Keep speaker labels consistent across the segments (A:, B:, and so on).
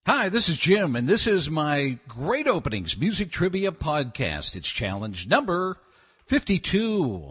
A: Hi, this is Jim, and this is my Great Openings Music Trivia Podcast. It's challenge number 52.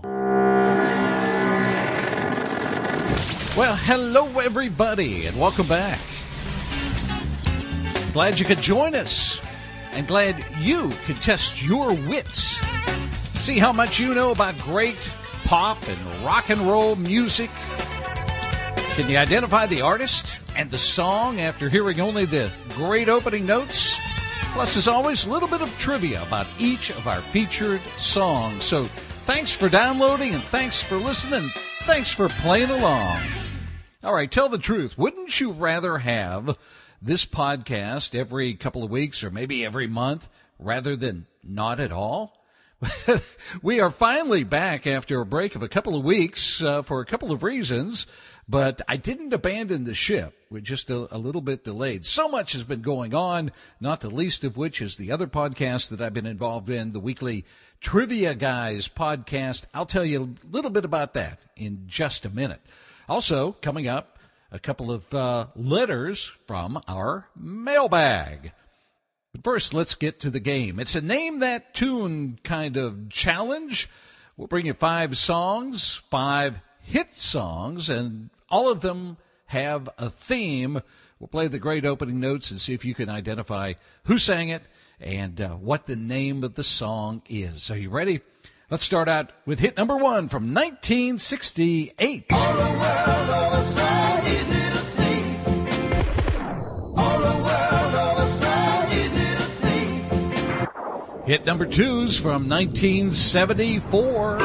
A: Well, hello, everybody, and welcome back. Glad you could join us, and glad you could test your wits. See how much you know about great pop and rock and roll music. Can you identify the artist and the song after hearing only the great opening notes? Plus, as always, a little bit of trivia about each of our featured songs. So thanks for downloading, and thanks for listening, thanks for playing along. All right, tell the truth. Wouldn't you rather have this podcast every couple of weeks or maybe every month rather than not at all? We are finally back after a break of a couple of weeks for a couple of reasons, but I didn't abandon the ship. We're just a little bit delayed. So much has been going on, not the least of which is the other podcast that I've been involved in, the weekly Trivia Guys podcast. I'll tell you a little bit about that in just a minute. Also, coming up, a couple of letters from our mailbag. But first, let's get to the game. It's a Name That Tune kind of challenge. We'll bring you 5 songs, 5 hit songs, and all of them have a theme. We'll play the great opening notes and see if you can identify who sang it and what the name of the song is. Are you ready? Let's start out with hit number 1 from 1968.
B: All the world over saw, is it asleep? All the world over saw, is it asleep?
A: Hit number 2's from 1974.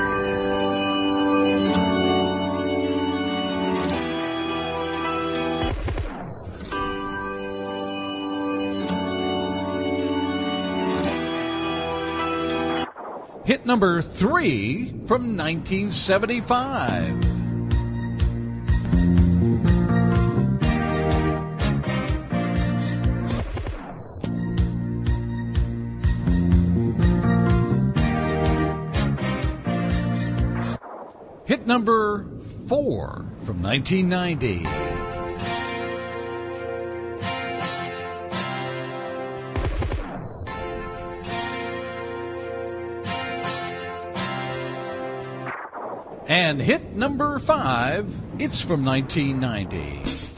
A: Hit number 3 from 1975. Hit number 4 from 1990. And hit number 5, it's from 1990.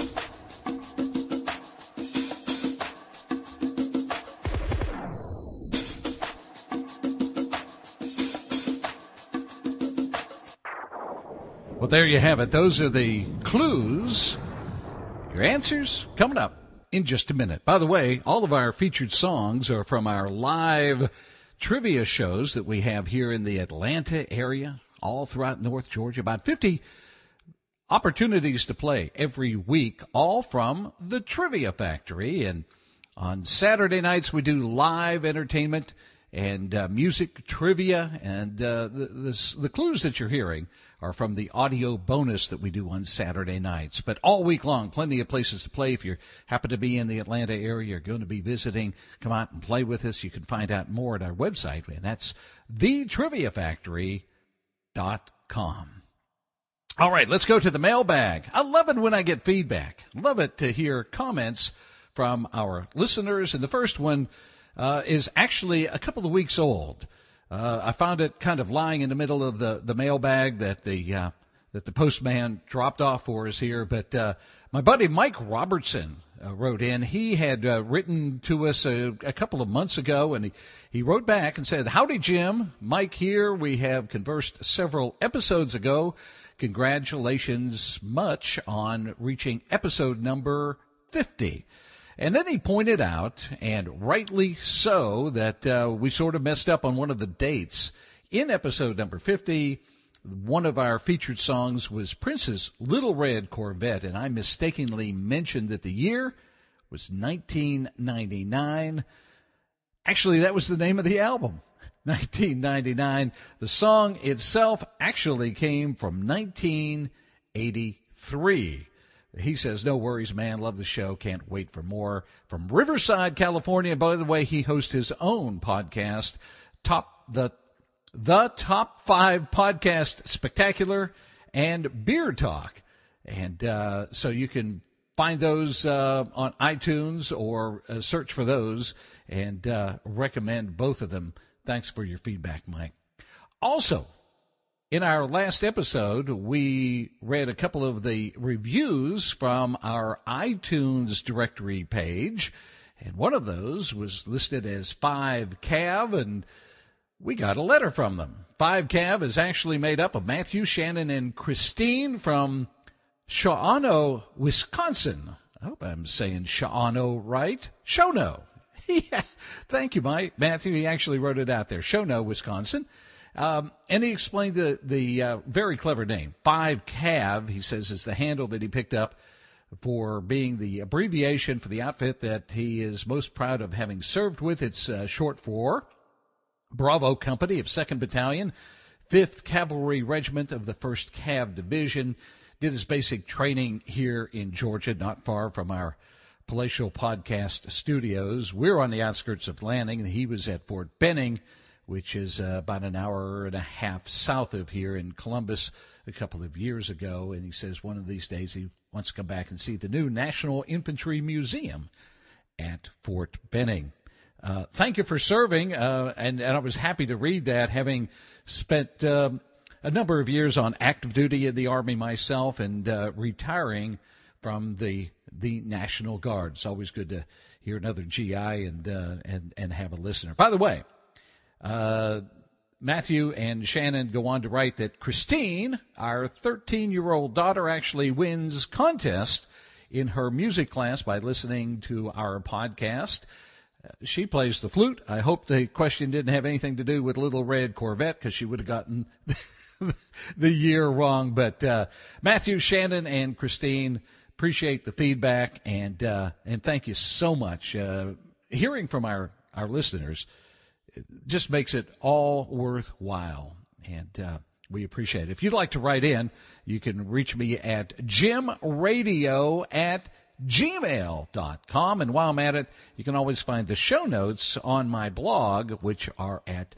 A: Well, there you have it. Those are the clues. Your answers coming up in just a minute. By the way, all of our featured songs are from our live trivia shows that we have here in the Atlanta area, all throughout North Georgia. About 50 opportunities to play every week, all from the Trivia Factory. And on Saturday nights, we do live entertainment and music trivia. And the clues that you're hearing are from the audio bonus that we do on Saturday nights. But all week long, plenty of places to play. If you happen to be in the Atlanta area, you're going to be visiting, come out and play with us. You can find out more at our website, and that's thetriviafactory.com. All right, let's go to the mailbag. I love it when I get feedback. Love it to hear comments from our listeners. And the first one is actually a couple of weeks old. I found it kind of lying in the middle of the mailbag that the postman dropped off for us here. But my buddy Mike Robertson wrote in. He had written to us a couple of months ago, and he wrote back and said, "Howdy, Jim. Mike here. We have conversed several episodes ago. Congratulations much on reaching episode number 50. And then he pointed out, and rightly so, that we sort of messed up on one of the dates. In episode number 50, one of our featured songs was Prince's Little Red Corvette, and I mistakenly mentioned that the year was 1999. Actually, that was the name of the album, 1999. The song itself actually came from 1983. He says, "No worries, man. Love the show. Can't wait for more." From Riverside, California. By the way, he hosts his own podcast, the Top 5 Podcast Spectacular and Beer Talk. And so you can find those on iTunes or search for those and recommend both of them. Thanks for your feedback, Mike. Also, in our last episode, we read a couple of the reviews from our iTunes directory page, and one of those was listed as 5Cav, and we got a letter from them. 5Cav is actually made up of Matthew, Shannon, and Christine from Shawano, Wisconsin. I hope I'm saying Shawano right. Shono. Yeah, thank you, Matthew. He actually wrote it out there. Shono, Wisconsin. And he explained the very clever name. 5Cav, he says, is the handle that he picked up for being the abbreviation for the outfit that he is most proud of having served with. It's short for Bravo Company of 2nd Battalion, 5th Cavalry Regiment of the 1st Cav Division. Did his basic training here in Georgia, not far from our Palatial Podcast studios. We're on the outskirts of Lanning, and he was at Fort Benning, which is about an hour and a half south of here in Columbus a couple of years ago. And he says one of these days he wants to come back and see the new National Infantry Museum at Fort Benning. Thank you for serving, and I was happy to read that, having spent a number of years on active duty in the Army myself and retiring from the National Guard. It's always good to hear another GI and have a listener. By the way, Matthew and Shannon go on to write that Christine, our 13-year-old daughter, actually wins contest in her music class by listening to our podcast. She plays the flute. I hope the question didn't have anything to do with Little Red Corvette, because she would have gotten the year wrong. But Matthew, Shannon, and Christine, appreciate the feedback, and thank you so much. Hearing from our listeners just makes it all worthwhile, and we appreciate it. If you'd like to write in, you can reach me at jimradio@gmail.com, and while I'm at it, you can always find the show notes on my blog, which are at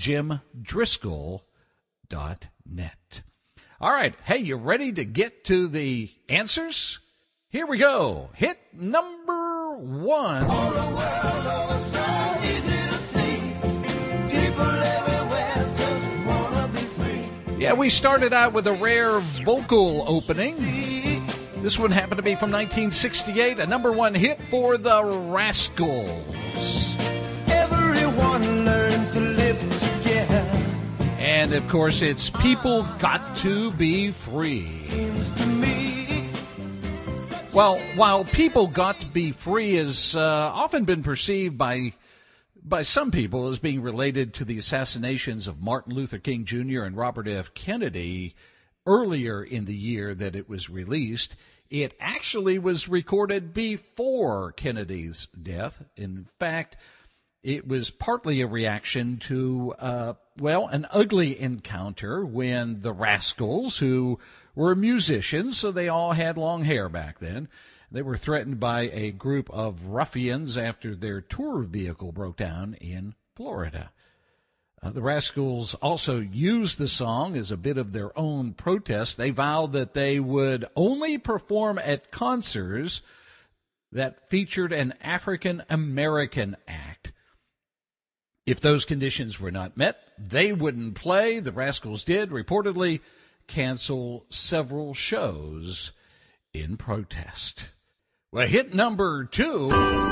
A: jimdriscoll.net. All right, hey, you ready to get to the answers? Here we go. Hit number 1.
B: All the world over so easy to see. People everywhere just wanna be free.
A: Yeah, we started out with a rare vocal opening. This one happened to be from 1968, a number 1 hit for the Rascals.
B: Everyone learn to live together.
A: And, of course, it's People Got to Be Free.
B: Seems to me.
A: Well, while People Got to Be Free has often been perceived by some people as being related to the assassinations of Martin Luther King Jr. and Robert F. Kennedy earlier in the year that it was released, it actually was recorded before Kennedy's death. In fact, it was partly a reaction to, an ugly encounter when the Rascals, who were musicians, so they all had long hair back then, they were threatened by a group of ruffians after their tour vehicle broke down in Florida. The Rascals also used the song as a bit of their own protest. They vowed that they would only perform at concerts that featured an African-American act. If those conditions were not met, they wouldn't play. The Rascals did, reportedly, cancel several shows in protest. Well, hit number 2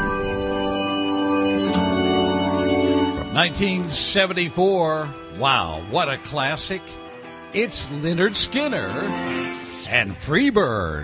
A: from 1974. Wow, what a classic. It's Lynyrd Skynyrd and Freebird.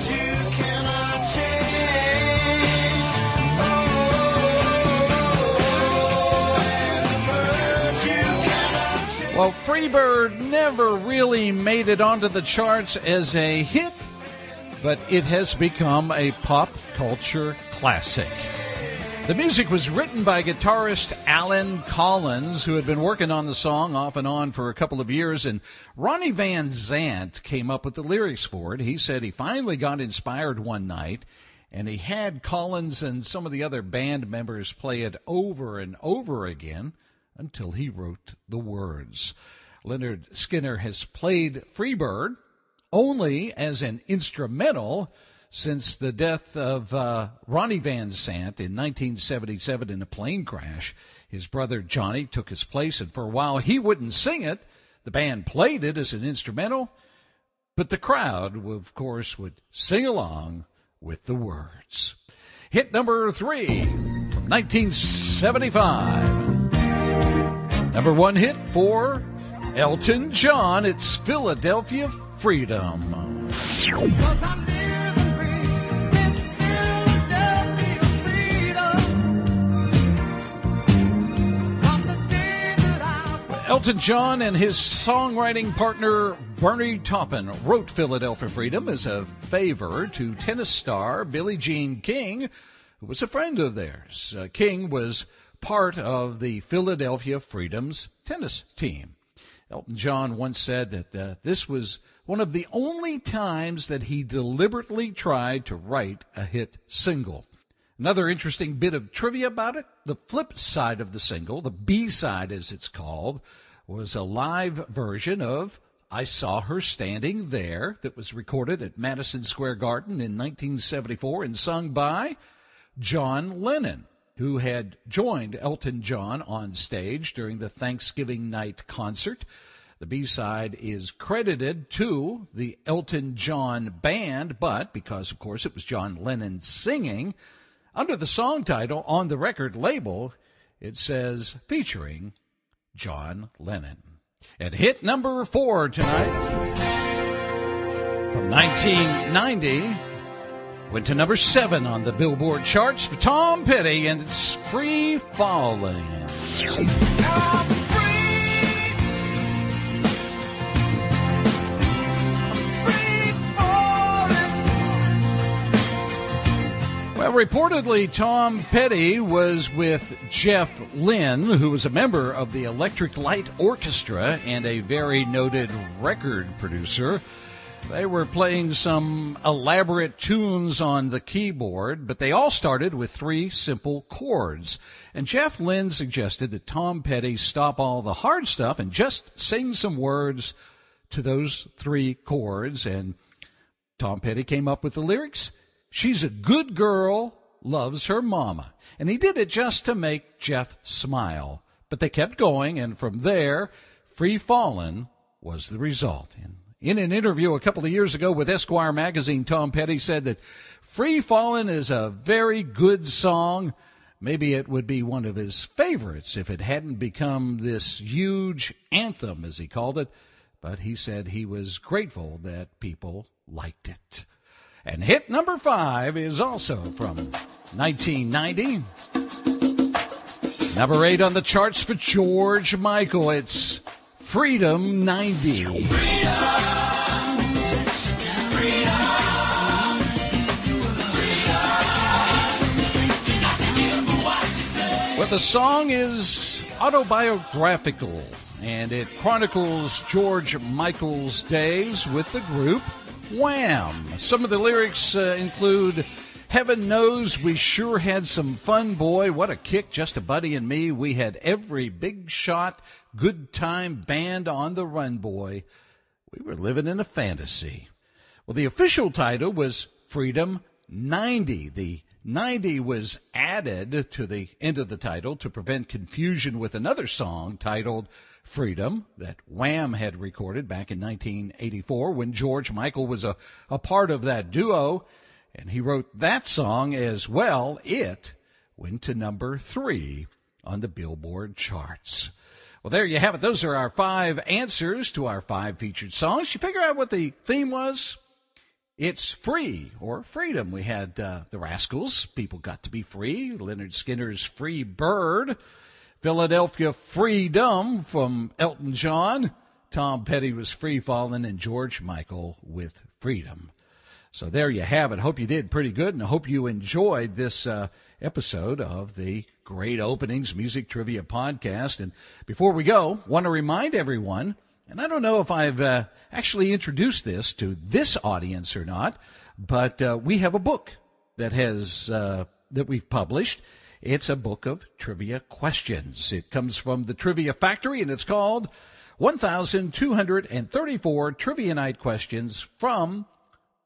A: Well, Freebird never really made it onto the charts as a hit, but it has become a pop culture classic. The music was written by guitarist Alan Collins, who had been working on the song off and on for a couple of years, and Ronnie Van Zant came up with the lyrics for it. He said he finally got inspired one night, and he had Collins and some of the other band members play it over and over again until he wrote the words. Lynyrd Skynyrd has played Freebird only as an instrumental, Since the death of Ronnie Van Sant in 1977 in a plane crash, his brother Johnny took his place, and for a while he wouldn't sing it. The band played it as an instrumental, but the crowd, of course, would sing along with the words. Hit number 3 from 1975. Number 1 hit for Elton John. It's Philadelphia Freedom. Elton John and his songwriting partner Bernie Taupin wrote Philadelphia Freedom as a favor to tennis star Billie Jean King, who was a friend of theirs. King was part of the Philadelphia Freedom's tennis team. Elton John once said that this was one of the only times that he deliberately tried to write a hit single. Another interesting bit of trivia about it, the flip side of the single, the B-side as it's called, was a live version of I Saw Her Standing There that was recorded at Madison Square Garden in 1974 and sung by John Lennon, who had joined Elton John on stage during the Thanksgiving night concert. The B-side is credited to the Elton John Band, but because, of course, it was John Lennon singing, under the song title on the record label, it says featuring John Lennon. And hit number 4 tonight from 1990 went to number 7 on the Billboard charts for Tom Petty, and it's Free Fallin'. Well, reportedly, Tom Petty was with Jeff Lynne, who was a member of the Electric Light Orchestra and a very noted record producer. They were playing some elaborate tunes on the keyboard, but they all started with 3 simple chords. And Jeff Lynne suggested that Tom Petty stop all the hard stuff and just sing some words to those 3 chords. And Tom Petty came up with the lyrics. She's a good girl, loves her mama. And he did it just to make Jeff smile. But they kept going, and from there, Free Fallin' was the result. And in an interview a couple of years ago with Esquire magazine, Tom Petty said that Free Fallin' is a very good song. Maybe it would be one of his favorites if it hadn't become this huge anthem, as he called it. But he said he was grateful that people liked it. And hit number 5 is also from 1990. Number 8 on the charts for George Michael. It's Freedom 90. Well, the song is autobiographical, and it chronicles George Michael's days with the group Wham! Some of the lyrics include, heaven knows we sure had some fun, boy. What a kick, just a buddy and me. We had every big shot, good time band on the run, boy. We were living in a fantasy. Well, the official title was Freedom 90. The 90 was added to the end of the title to prevent confusion with another song titled Freedom that Wham had recorded back in 1984 when George Michael was a part of that duo, and he wrote that song as well. It went to number 3 on the Billboard charts. Well, there you have it. Those are our 5 answers to our 5 featured songs. You figure out what the theme was? It's free, or freedom. We had the Rascals, People Got to Be Free, Lynyrd Skynyrd's Free Bird, Philadelphia Freedom from Elton John, Tom Petty was Free Fallin', and George Michael with Freedom. So there you have it. Hope you did pretty good, and I hope you enjoyed this episode of the Great Openings Music Trivia Podcast. And before we go, want to remind everyone, and I don't know if I've actually introduced this to this audience or not, but we have a book that we've published. It's a book of trivia questions. It comes from the Trivia Factory, and it's called 1,234 Trivia Night Questions from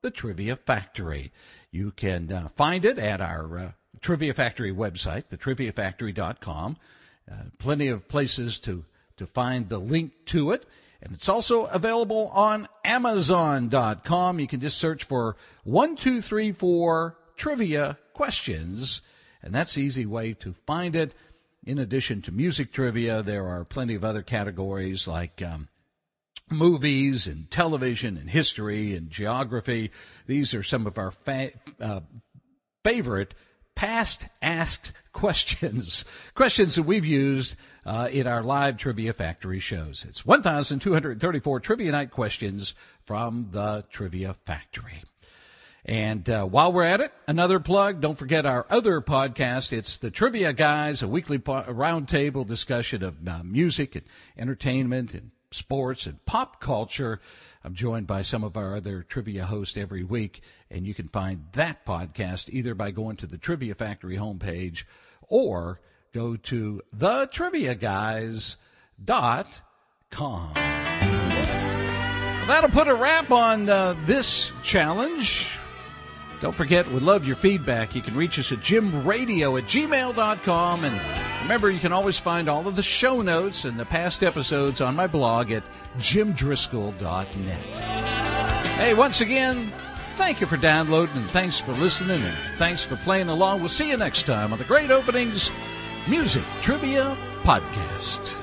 A: the Trivia Factory. You can find it at our Trivia Factory website, thetriviafactory.com. Plenty of places to find the link to it. And it's also available on Amazon.com. You can just search for 1, 2, 3, 4 trivia questions, and that's the easy way to find it. In addition to music trivia, there are plenty of other categories like movies and television and history and geography. These are some of our favorite past asked questions that we've used in our live Trivia Factory shows. It's 1,234 Trivia Night questions from the Trivia Factory. And while we're at it, another plug, don't forget our other podcast. It's the Trivia Guys, a weekly roundtable discussion of music and entertainment and sports and pop culture. I'm joined by some of our other trivia hosts every week, and you can find that podcast either by going to the Trivia Factory homepage or go to thetriviaguys.com. Well, that'll put a wrap on this challenge. Don't forget, we love your feedback. You can reach us at jimradio@gmail.com. And remember, you can always find all of the show notes and the past episodes on my blog at jimdriscoll.net. Hey, once again, thank you for downloading, and thanks for listening, and thanks for playing along. We'll see you next time on the Great Openings Music Trivia Podcast.